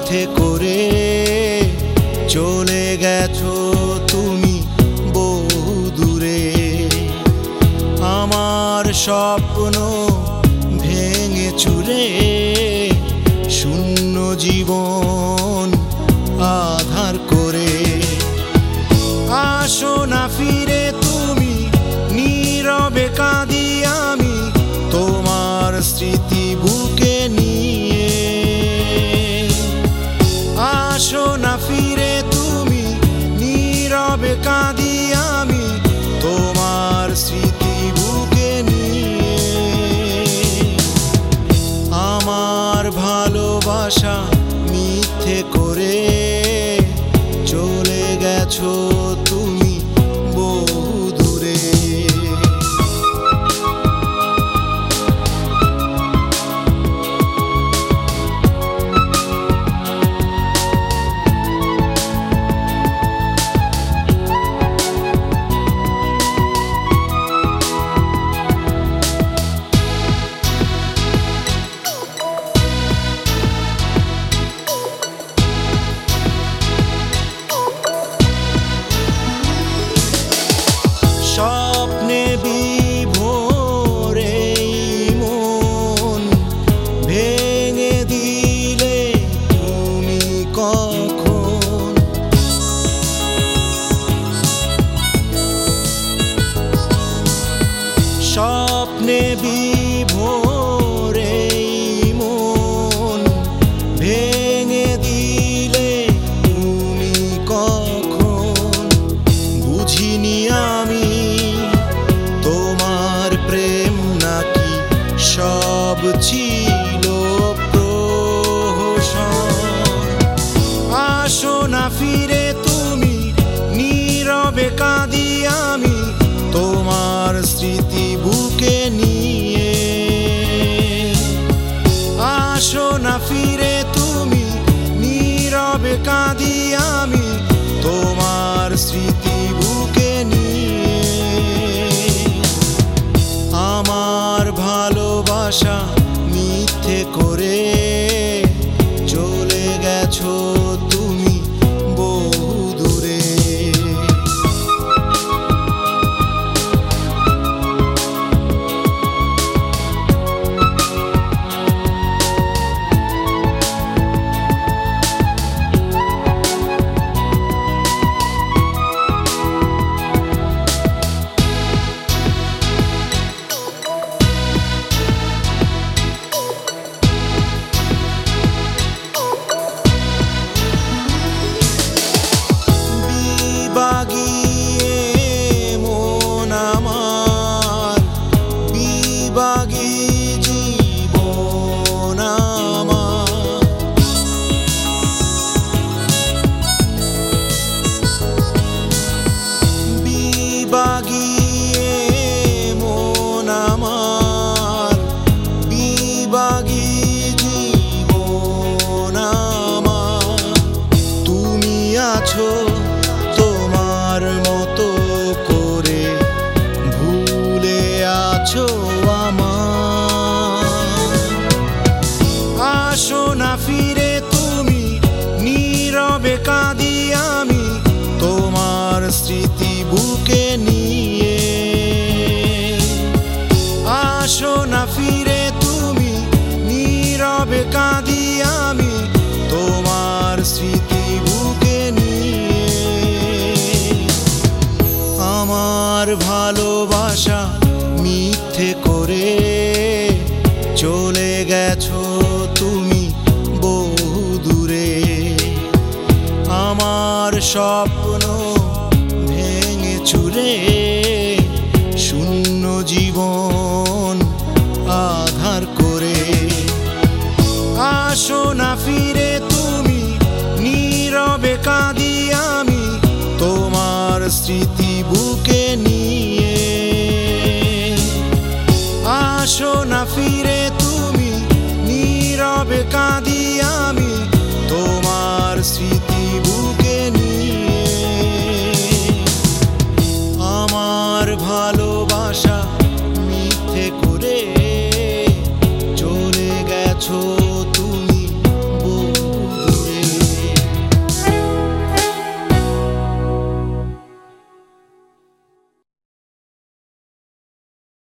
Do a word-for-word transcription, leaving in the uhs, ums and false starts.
মিথ্যে করে চলে গেছো তুমি বহু দূরে। আমার স্বপ্ন ভেঙে চুরে শূন্য জীবন আধার করে। আসো না ফিরে তুমি, নীরবে কাঁদি আমি তোমার স্মৃতি বুকে নিয়ে। আসো না ফিরে তুমি, নীরবে কাঁদি আমি তোমার স্মৃতি বুকে নিয়ে। আমার ভালোবাসা মিথ্যে করে চলে গেছো তুমি বহু দূরে। স্বপ্নে বিভোরে মন ভেঙে দিলে তুমি কখন। স্বপ্নে বিভোরে মন ভেঙে দিলে তুমি কখন। বুঝিনি আমি তোমার প্রেম নাকি সব ছিল প্রহসন। আসো না ফিরে তুমি, নীরবে কাঁদি আমি তোমার স্মৃতি বুকে নিয়ে। আসো না ফিরে তুমি, নীরবে কাঁদি আমি তোমার স্মৃতি বুকে নিয়ে। আমার ভালোবাসা মিথ্যে করে চলে গেছো তুমি বহু দূরে। বিবাগিয়ে মন আমার, বিবাগী জীবন আমার। বিবাগিয়ে মন আমার, বিবাগী জীবন আমার। তুমি আছো তোমার মতো করে, ভুলে আছো আমার। আসো না ফিরে তুমি, নীরবে কাঁদি আমি তোমার স্মৃতি বুকে নিয়ে। আসো না ফিরে তুমি, নীরবে কাঁদি আমি তোমার স্মৃতি বুকে নিয়ে। আমার ভালোবাসা মিথ্যে করে চলে গেছো তুমি বহু দূরে। আমার স্বপ্ন ভেঙে চুরে শূন্য জীবন আধার করে। আসো না ফিরে তুমি, নীরবে কাঁদি আমি তোমার স্মৃতি বুকে নিয়ে। আসো না ফিরে তুমি, নীরবে কাঁদি আমি তোমার স্মৃতি বুকে নিয়ে। আমার ভালোবাসা মিথ্যে করে চলে গেছো